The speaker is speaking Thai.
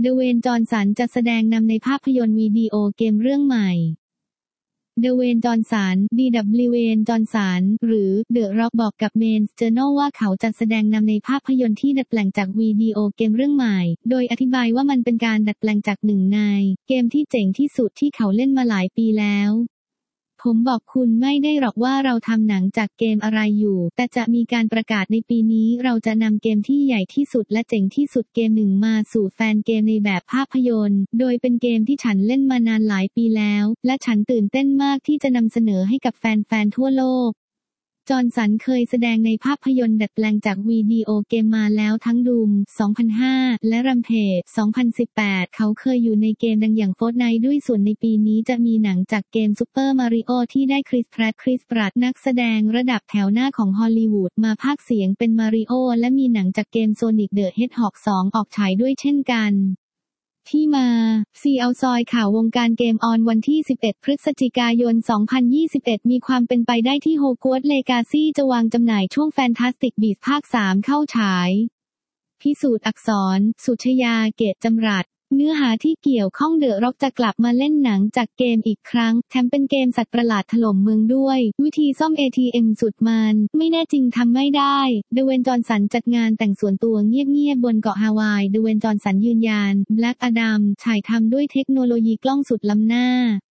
เดเวนจอห์นสันจะแสดงนำในภาพยนตร์วิดีโอเกมเรื่องใหม่เดเวนจอห์นสัน D.W. เวนจอห์นสันหรือเดอะร็อกบอกกับเมนส์เจอร์นัลว่าเขาจะแสดงนำในภาพยนตร์ที่ดัดแปลงจากวิดีโอเกมเรื่องใหม่โดยอธิบายว่ามันเป็นการดัดแปลงจากหนึ่งในเกมที่เจ๋งที่สุดที่เขาเล่นมาหลายปีแล้วผมบอกคุณไม่ได้หรอกว่าเราทำหนังจากเกมอะไรอยู่แต่จะมีการประกาศในปีนี้เราจะนำเกมที่ใหญ่ที่สุดและเจ๋งที่สุดเกมหนึ่งมาสู่แฟนเกมในแบบภาพยนตร์โดยเป็นเกมที่ฉันเล่นมานานหลายปีแล้วและฉันตื่นเต้นมากที่จะนำเสนอให้กับแฟนๆทั่วโลกจอห์นสันเคยแสดงในภาพยนตร์ดัดแปลงจากวิดีโอเกมมาแล้วทั้งดูม 2005 และรัมเพจ 2018 เขาเคยอยู่ในเกมดังอย่าง Fortnite ด้วยส่วนในปีนี้จะมีหนังจากเกมซูเปอร์มาริโอที่ได้คริส แพรตต์ นักแสดงระดับแถวหน้าของฮอลลีวูดมาพากย์เสียงเป็นมาริโอและมีหนังจากเกม Sonic the Hedgehog 2 ออกฉายด้วยเช่นกันที่มาซีเอาซอยข่าววงการเกมออนวันที่ 11 พฤศจิกายน 2021 มีความเป็นไปได้ที่โฮกวอตส์เลกาซี่จะวางจำหน่ายช่วงแฟนตาสติกบีสต์ภาค 3 เข้าฉายพิสูจน์อักษร สุชยา เกตจำรัดเนื้อหาที่เกี่ยวข้องเดอะร็อกจะกลับมาเล่นหนังจากเกมอีกครั้งแถมเป็นเกมสัตว์ประหลาดถล่มเมืองด้วยวิธีซ่อม ATM สุดมันไม่แน่จริงทำไม่ได้เดเวนจอห์นสันจัดงานแต่งส่วนตัวเงียบๆบนเกาะฮาวายเดเวนจอห์นสันยืนยันแบล็กอดัมฉายทำด้วยเทคโนโลยีกล้องสุดล้ำหน้า